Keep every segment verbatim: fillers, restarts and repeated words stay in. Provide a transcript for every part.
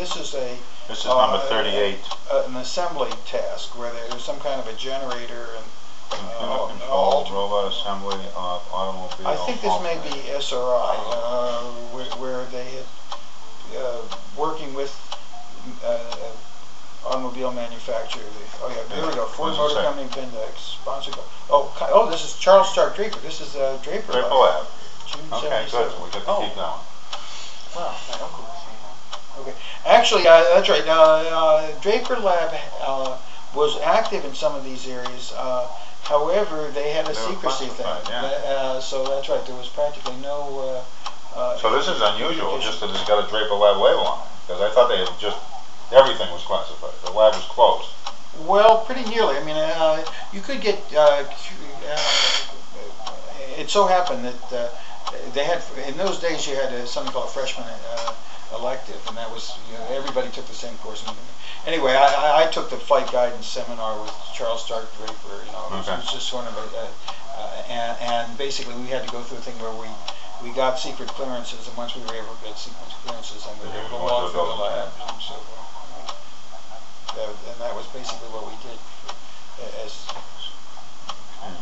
this is a This is uh, number thirty-eight. a, an assembly task where there's some kind of a generator and Computer uh, control, uh, robot assembly of automobile. I think this may be S R I, uh, where, where they had uh, working with uh, automobile manufacturer. Oh yeah, here we go. Ford Motor Company Pendex sponsored. Oh, oh, this is Charles Stark Draper. This is uh, Draper. Draper Lab. June Okay, good. We got to oh. keep going. Wow, my uncle was saying. Okay, actually, uh, that's right. Uh, uh, Draper Lab uh, was active in some of these areas. Uh, however, they had a they secrecy thing. Yeah. Uh, so that's right. There was practically no. Uh, uh, so this is unusual, just that it's got a Draper Lab label on it, because I thought they had just everything was classified. The lab was closed. Well, pretty nearly. I mean, uh, you could get. Uh, uh, it so happened that uh, they had in those days you had a, something called a freshman uh, elective, and that was you know, everybody took the same course. And anyway, I, I took the flight guidance seminar with Charles Stark Draper. You know, it was, okay. it was just sort of a, uh, and, and basically we had to go through a thing where we we got secret clearances, and once we were able to get secret clearances, and we were able to walk through the lab and so forth. That, and that was basically what we did for, as. Hmm.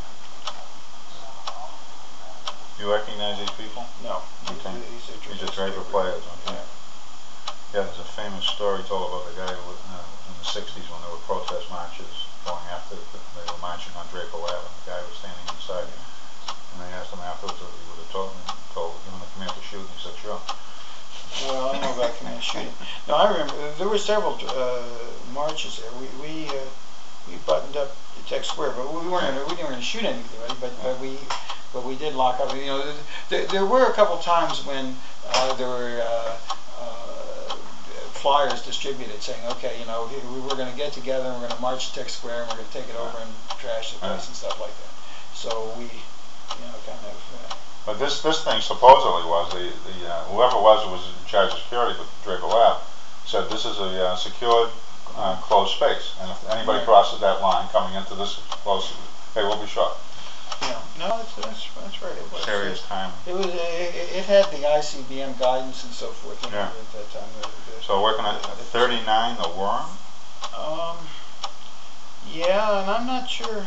You recognize these people? No. Okay. These are These are Draper players. Okay. Yeah. yeah, there's a famous story told about the guy who, uh, in the sixties when there were protest marches going after, the, they were marching on Draper Lab, and the guy was standing inside, and they asked him afterwards if he would have told, told him the command to shoot, and he said, sure. Well, I don't know about command shooting. No, I remember there were several uh, marches there. We we uh, we buttoned up the Tech Square, but we weren't gonna, we didn't really shoot anybody. But but we but we did lock up. You know, there, there were a couple times when uh, there were uh, uh, flyers distributed saying, okay, you know, we were going to get together and we're going to march to Tech Square and we're going to take it over and trash the place and stuff like that. So we, you know, kind of. Uh, But this this thing supposedly was the the uh, whoever was who was in charge of security for Draper Lab said this is a uh, secured uh, closed space, and if anybody right. crosses that line coming into this close, they will be shot. Yeah, no, that's that's, that's right. It was serious it, time. It was it, it had the I C B M guidance and so forth in yeah. it at that time. The, the, so working at thirty-nine, the worm. Um. Yeah, and I'm not sure.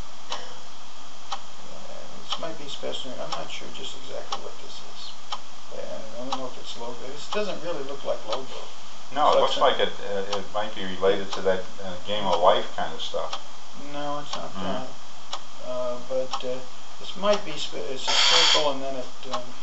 Might be special. I'm not sure just exactly what this is. I don't know if it's logo. This doesn't really look like logo. No, it looks like it. Uh, it might be related to that uh, Game of Life kind of stuff. No, it's not mm. that. Uh, but uh, this might be. Sp it's a circle, and then it. Um,